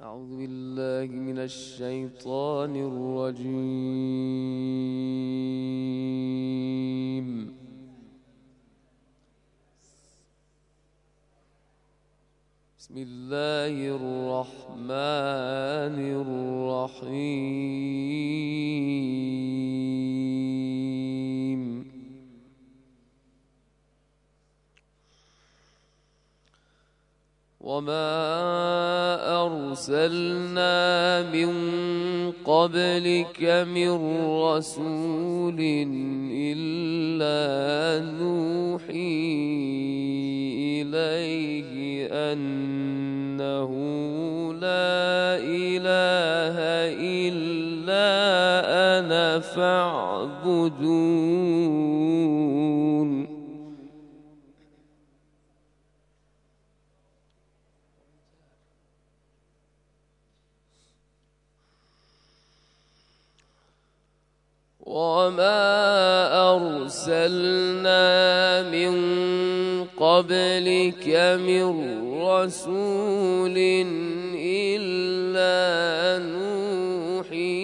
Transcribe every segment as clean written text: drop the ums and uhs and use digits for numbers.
أعوذ بالله من الشيطان الرجيم. بسم الله الرحمن الرحيم. وما أرسلنا من قبلك من رسول إلا نوحي إليه أنه لا إله إلا أنا فاعبدون. وما أرسلنا من قبلك من رسول إلا نوحي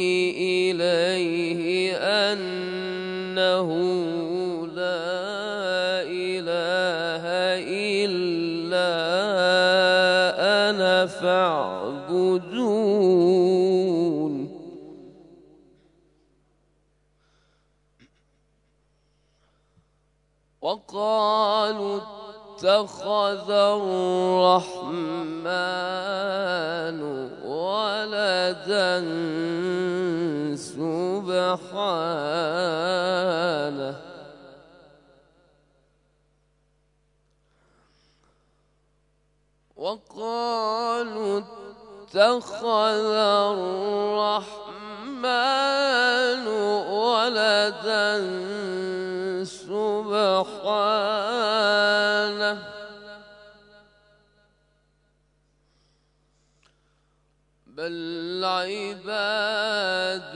إليه أنه لا إله إلا أنا فاعبدون. وقالوا اتخذ الرحمن ولدا سبحانه. وقالوا اتخذ الرحمن ولدا سبحانه. بل عباد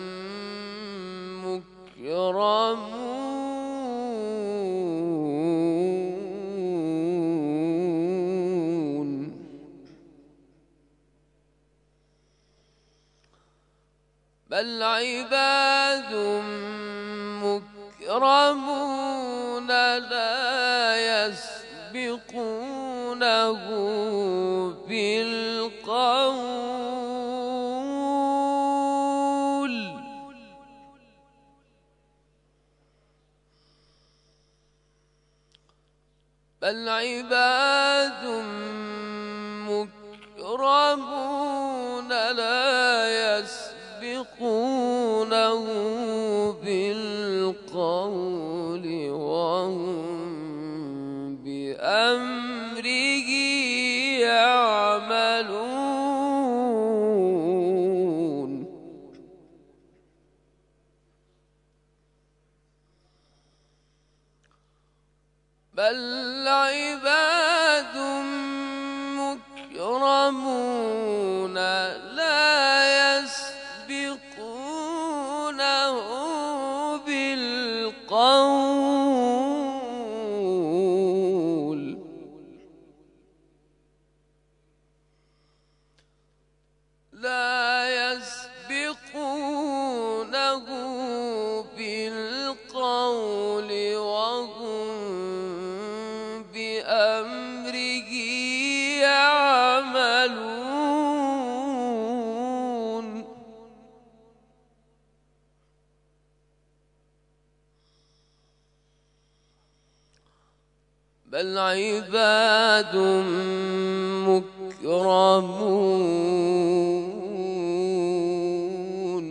مكرمون. بل عباد مكرمون لا يسبقونه بالقول. بل عباد مكرمون لا يسبقونه بالقول وهم بأمره يعملون. بل عباد مكرمون لا يسبقونه بالقول. لا يسبقونه بالقول وهم بأمره يعملون. بل عباد مكرمون.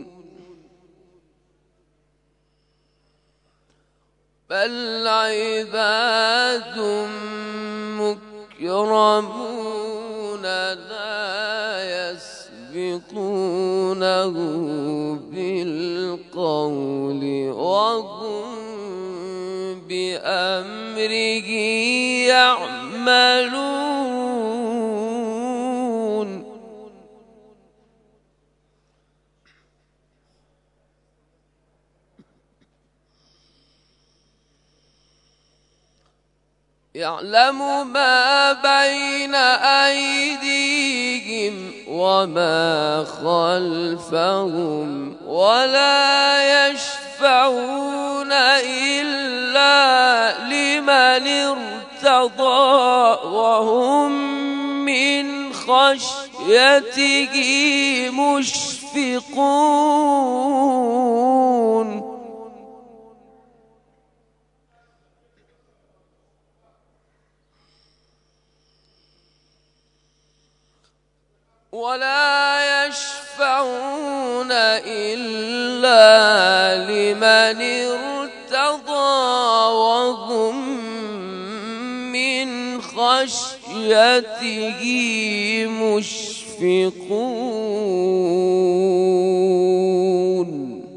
بل عباد مكرمون لا يسبقونه بالقول وهم بأمره يعملون. يعلم ما بين أيديهم وما خلفهم ولا يشفعون إلا لمن ارتضى وهم من خشيته مشفقون ولا يشفعون إلا لمن ارتضى وهم من خشيته مشفقون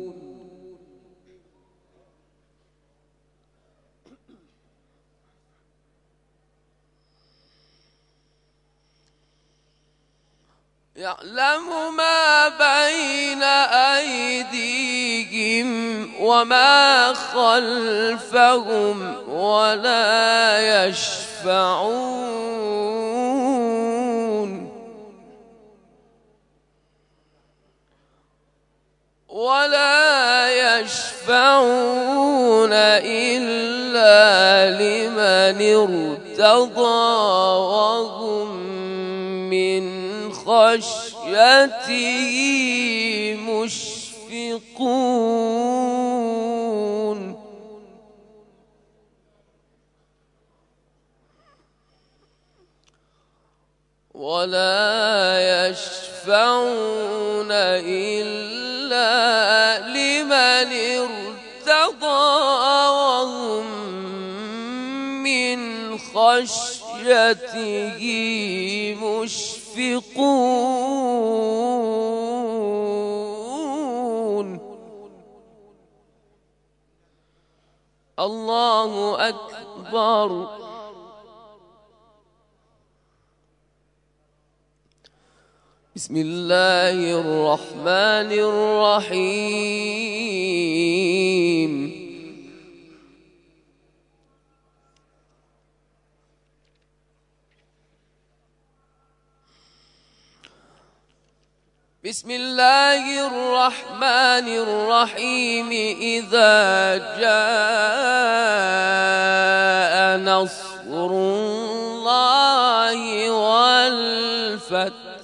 يعلم ما بين أيديهم وما خلفهم ولا يشفعون إلا لمن ارتضى وهم من خشيته مشفقون ولا يشفعون إلا لمن ارتضى وهم من خشيته مشفقون الله أكبر بسم الله الرحمن الرحيم بسم الله الرحمن الرحيم إذا جاء نصر الله والفتح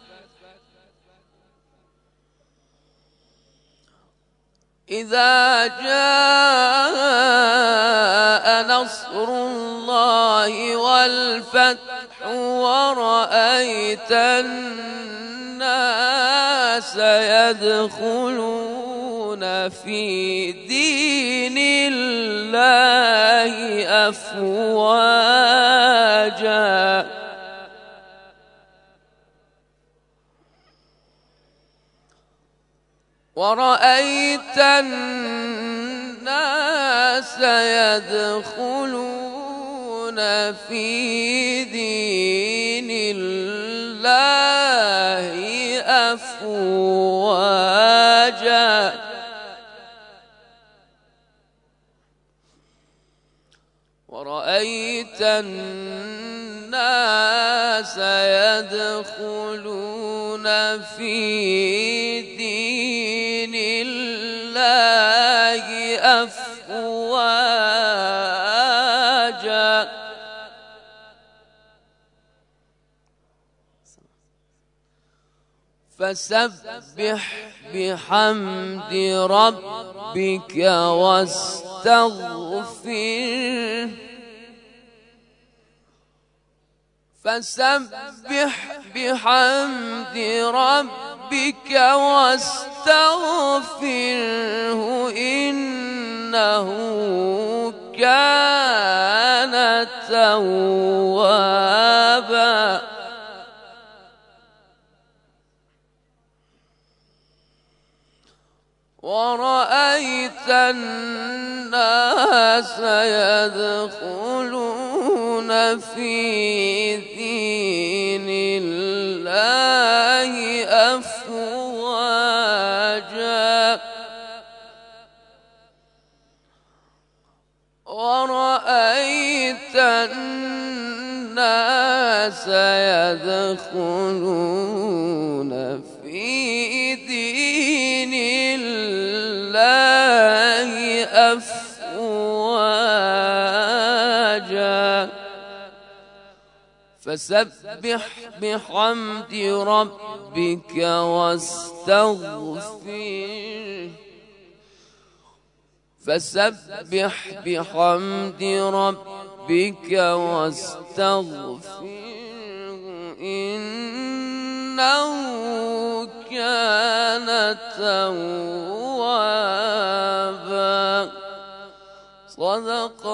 إذا جاء نصر الله والفتح ورأيت الناس يدخلون في دين الله أفواجا ورأيت الناس يدخلون في دين الله أفواجا ورأيت الناس يدخلون في دين الله أفواجا فسبح بحمد ربك واستغفره فسبح بحمد ربك واستغفره إنه كان توابا ورأيت الناس يدخلون في دين الله أفواجا ورأيت الناس يدخلون فسبح بحمد ربك واستغفره فسبح بحمد ربك واستغفره إنه كان توابا. صدق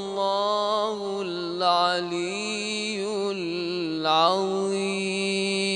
الله العلي العظيم.